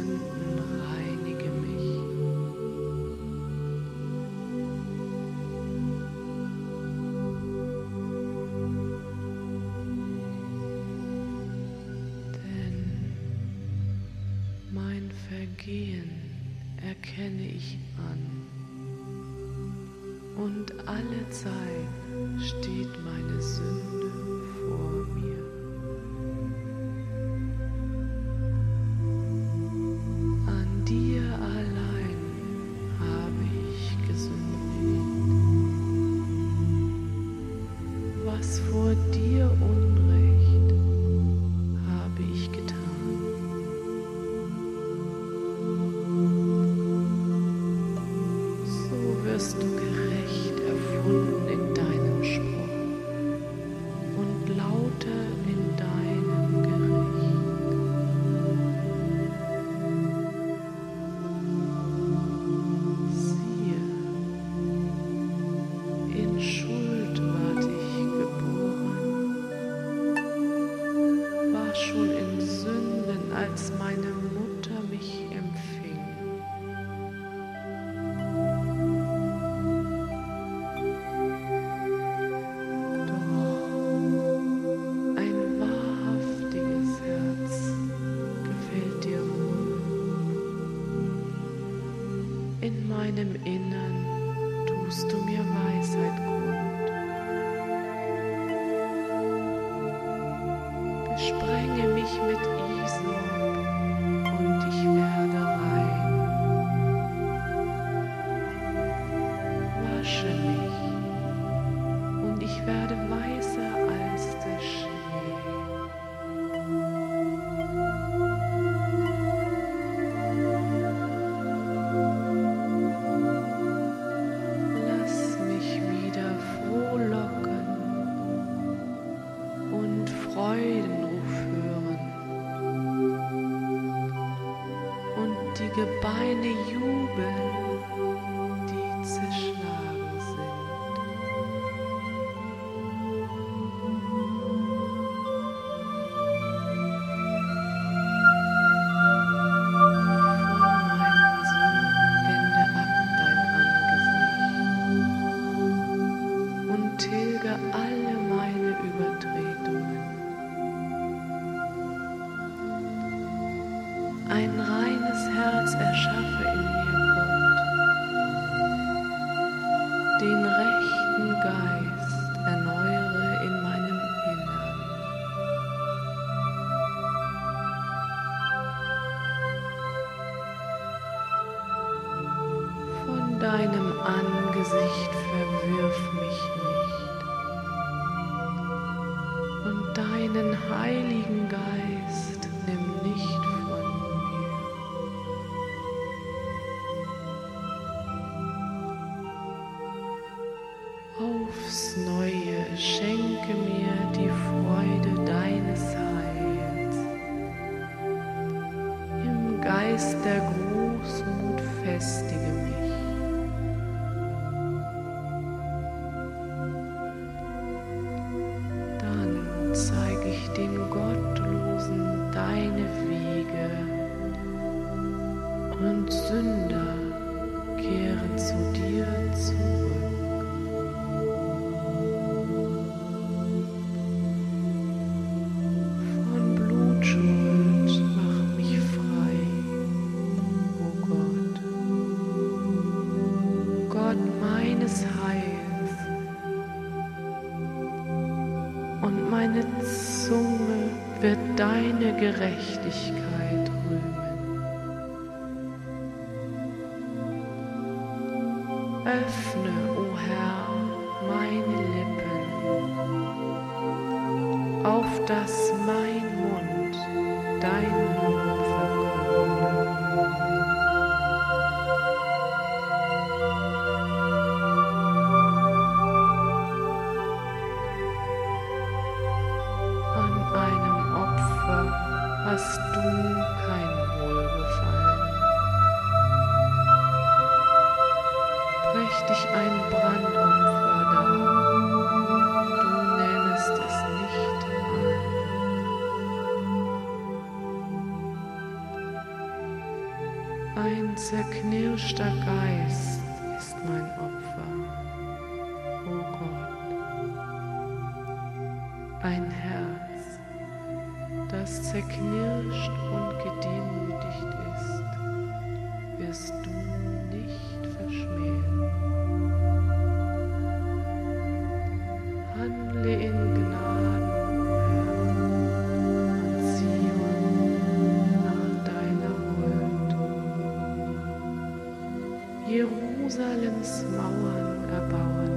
Sünden reinige mich. Denn mein Vergehen erkenne ich an, und alle Zeit steht meine Sünde vor mir. An dir allein habe ich gesündigt, was vor dir Unrecht habe ich getan. So wirst du gerecht erfunden in deinem Spruch und lauter in deinem Gericht. Siehe, in Schuld ward ich geboren, war schon in Sünden, als meine Mutter mich empfing. In meinem Innern tust du mir Weisheit kund. Besprenge mich mit Isop und ich werde rein. Wasche mich und ich werde weißer als der Schnee. Freudenruf hören und die Gebeine jubeln, die zerschlagen sind. Von meinen Sünden wende ab dein Angesicht und tilge alle meine Übertretungen. Ein reines Herz erschaffe in mir, Gott. Den rechten Geist erneuere in meinem Innern. Von deinem Angesicht verwirf mich nicht, und deinen Heiligen Geist nimm nicht von mir. Aufs Neue schenke mir die Freude deines Heils. Im Geist der Großmut festige mich. Dann zeige ich den Gottlosen deine Wege, und Sünder kehren zu dir zurück. Von Blutschuld mach mich frei, o Gott, Gott meines Heils, und meine Zunge wird deine Gerechtigkeit rühmen. Öffne, o Herr, meine Lippen, auf dass mein Mund dein Lob verkündet. An einem Opfer hast du kein Wohlgefallen. Prächtig ein Brandopfer dar, du nähmest es nicht an. Ein zerknirschter Geist ist mein Opfer, o Gott. Ein Herz, das zerknirscht und gedemütigt ist, wirst du nicht verschmähen. Handle in Gnaden, o Herr, an Zion nach deiner Huld. Jerusalems Mauern erbauen